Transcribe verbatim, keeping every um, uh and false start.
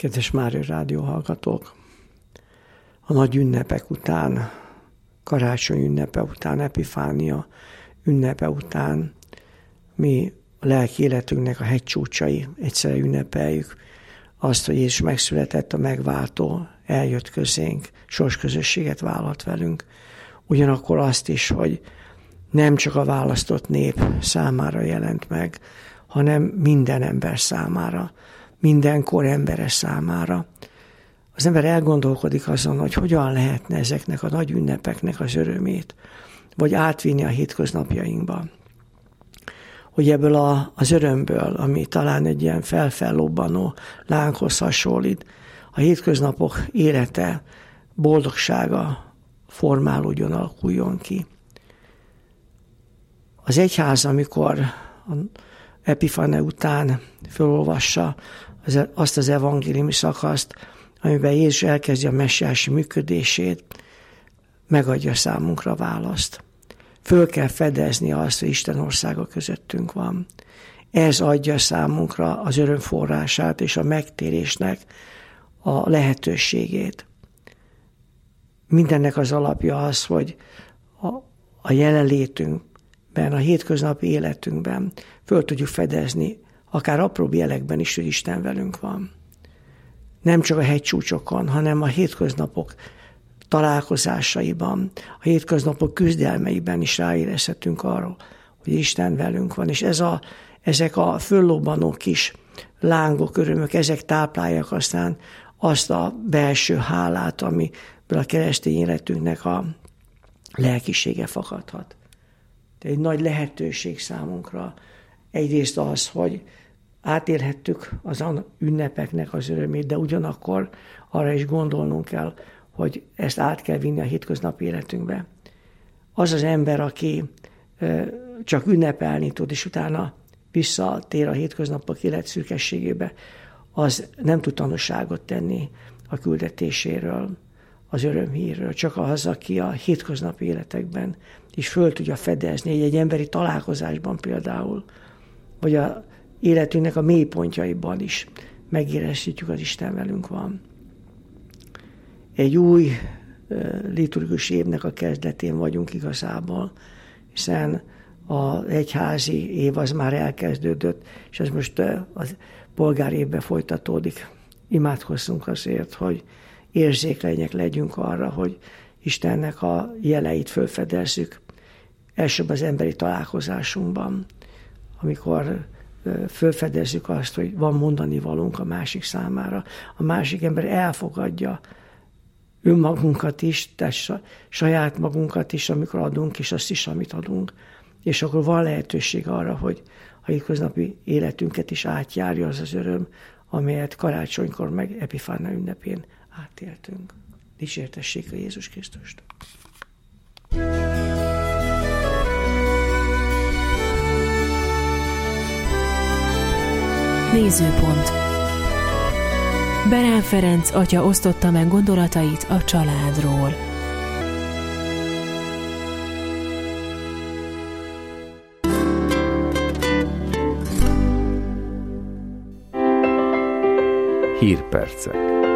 Kedves Mária Rádió hallgatók! A nagy ünnepek után, karácsony ünnepe után, Epifánia ünnepe után mi a lelki életünknek a hegycsúcsai egyszerre ünnepeljük azt, hogy Jézus megszületett, a megváltó, eljött közénk, sorsközösséget vállalt velünk. Ugyanakkor azt is, hogy nem csak a választott nép számára jelent meg, hanem minden ember számára, mindenkor embere számára. Az ember elgondolkodik azon, hogy hogyan lehetne ezeknek a nagy ünnepeknek az örömét, vagy átvinni a hétköznapjainkba. Hogy ebből a, az örömből, ami talán egy ilyen felfellobbanó lánghoz hasonlít, a hétköznapok élete, boldogsága formálódjon, alakuljon ki. Az egyház, amikor Epifane után felolvassa azt az evangéliumi szakaszt, amiben Jézus elkezdi a messiási működését, megadja számunkra választ. Föl kell fedezni azt, hogy Isten országa közöttünk van. Ez adja számunkra az öröm forrását és a megtérésnek a lehetőségét. Mindennek az alapja az, hogy a, a jelenlétünkben, a hétköznapi életünkben föl tudjuk fedezni, akár apróbb jelekben is, hogy Isten velünk van. Nem csak a hegycsúcsokon, hanem a hétköznapok találkozásaiban, a hétköznapok küzdelmeiben is ráérezhetünk arról, hogy Isten velünk van. És ez a, ezek a föllobbanó kis lángok, örömök, ezek táplálják aztán azt a belső hálát, amiből a keresztény életünknek a lelkisége fakadhat. De egy nagy lehetőség számunkra egyrészt az, hogy átélhettük az ünnepeknek az örömét, de ugyanakkor arra is gondolnunk kell, hogy ezt át kell vinni a hétköznapi életünkbe. Az az ember, aki csak ünnepelni tud, és utána visszatér a hétköznapok élet szürkességébe, az nem tud tanúságot tenni a küldetéséről, az örömhírről. Csak az, aki a hétköznapi életekben is föl tudja fedezni, egy, egy emberi találkozásban például, vagy a életünknek a mélypontjaiban is megérezhetjük, az Isten velünk van. Egy új liturgikus évnek a kezdetén vagyunk igazából, hiszen az egyházi év az már elkezdődött, és ez most a polgári évben folytatódik. Imádkozzunk azért, hogy érzékenyek legyünk arra, hogy Istennek a jeleit fölfedezzük. Elsőbb az emberi találkozásunkban, amikor fölfedezzük azt, hogy van mondani valónk a másik számára. A másik ember elfogadja önmagunkat is, tehát saját magunkat is, amikor adunk, és azt is, amit adunk. És akkor van lehetőség arra, hogy a hétköznapi életünket is átjárja az az öröm, amelyet karácsonykor meg Epifánia ünnepén átéltünk. Dicsértessék a Jézus Krisztust! Nézőpont. Berán Ferenc atya osztotta meg gondolatait a családról. Hírpercek.